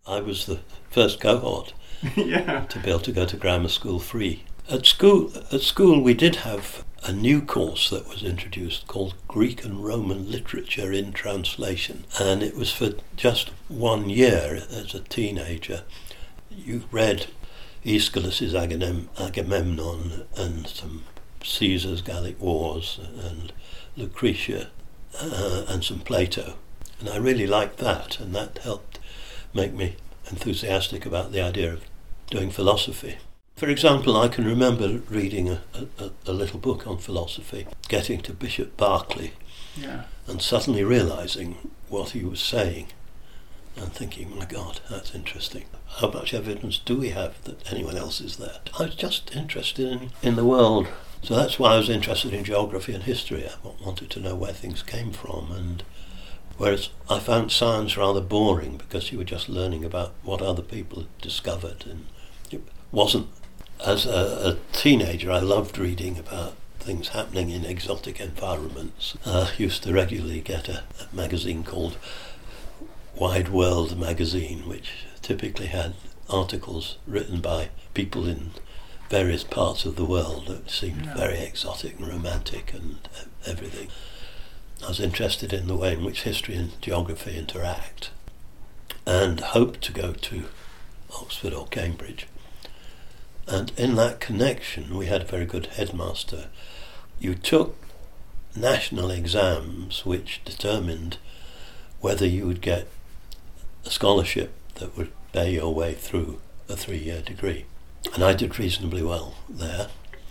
I was the first cohort Yeah. to be able to go to grammar school free. At school we did have a new course that was introduced called Greek and Roman Literature in Translation, and it was for just 1 year as a teenager. You read Aeschylus's Agamemnon and some Caesar's Gallic Wars and Lucretia and some Plato, and I really liked that, and that helped make me enthusiastic about the idea of doing philosophy. For example, I can remember reading a little book on philosophy, getting to Bishop Berkeley, and suddenly realising what he was saying and thinking, my God, that's interesting. How much evidence do we have that anyone else is there? I was just interested in the world. So that's why I was interested in geography and history. I wanted to know where things came from, and whereas I found science rather boring because you were just learning about what other people had discovered, and it wasn't. As a teenager, I loved reading about things happening in exotic environments. I used to regularly get a magazine called Wide World magazine, which typically had articles written by people in various parts of the world that seemed very exotic and romantic and everything. I was interested in the way in which history and geography interact, and hoped to go to Oxford or Cambridge. And in that connection, we had a very good headmaster. You took national exams which determined whether you would get a scholarship that would pay your way through a 3-year degree. And I did reasonably well there.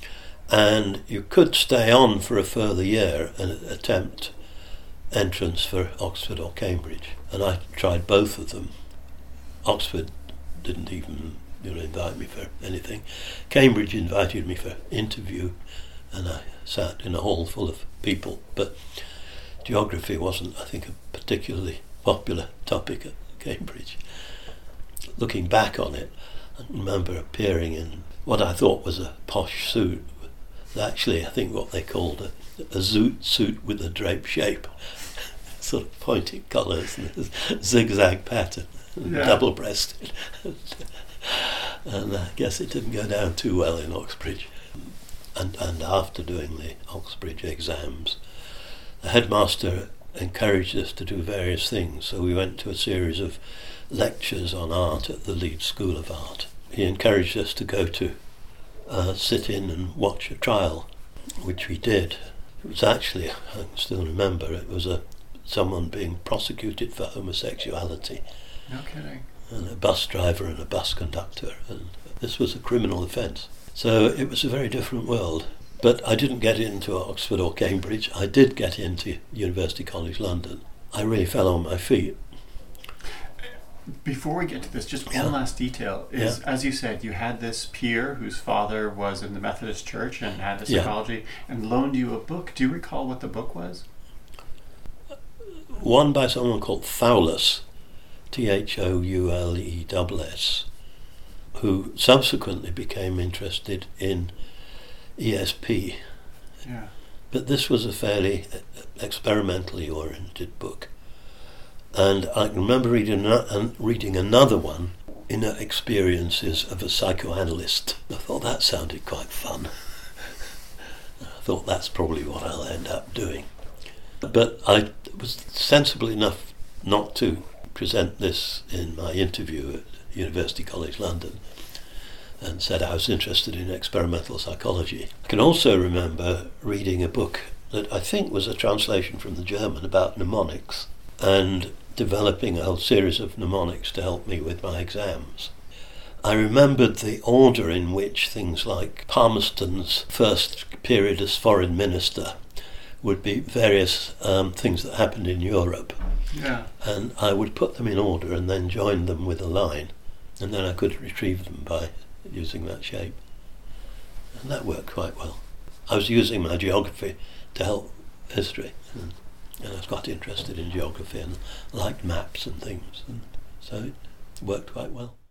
And you could stay on for a further year and attempt entrance for Oxford or Cambridge. And I tried both of them. Oxford didn't even invite me for anything. Cambridge invited me for interview, and I sat in a hall full of people. But geography wasn't, I think, a particularly popular topic at Cambridge. Looking back on it, I remember appearing in what I thought was a posh suit. Actually, I think what they called a zoot suit with a drape shape, sort of pointy collars and a zigzag pattern, double-breasted. And I guess it didn't go down too well in Oxbridge. And after doing the Oxbridge exams, the headmaster encouraged us to do various things. So we went to a series of lectures on art at the Leeds School of Art. He encouraged us to go to sit in and watch a trial, which we did. It was actually, I can still remember, it was someone being prosecuted for homosexuality. No kidding. And a bus driver and a bus conductor, and this was a criminal offence. So it was a very different world. But I didn't get into Oxford or Cambridge. I did get into University College London. I really fell on my feet. Before we get to this, just one last detail is, as you said, you had this peer whose father was in the Methodist Church and had the psychology and loaned you a book. Do you recall what the book was? One by someone called Thoules, Thoules, who subsequently became interested in ESP. Yeah. But this was a fairly experimentally oriented book. And I can remember reading another one, Inner Experiences of a Psychoanalyst. I thought that sounded quite fun. I thought that's probably what I'll end up doing. But I was sensible enough not to present this in my interview at University College London, and said I was interested in experimental psychology. I can also remember reading a book that I think was a translation from the German about mnemonics, and developing a whole series of mnemonics to help me with my exams. I remembered the order in which things like Palmerston's first period as foreign minister would be various things that happened in Europe. Yeah. And I would put them in order and then join them with a line, and then I could retrieve them by using that shape. And that worked quite well. I was using my geography to help history, and I was quite interested in geography and liked maps and things, and so it worked quite well.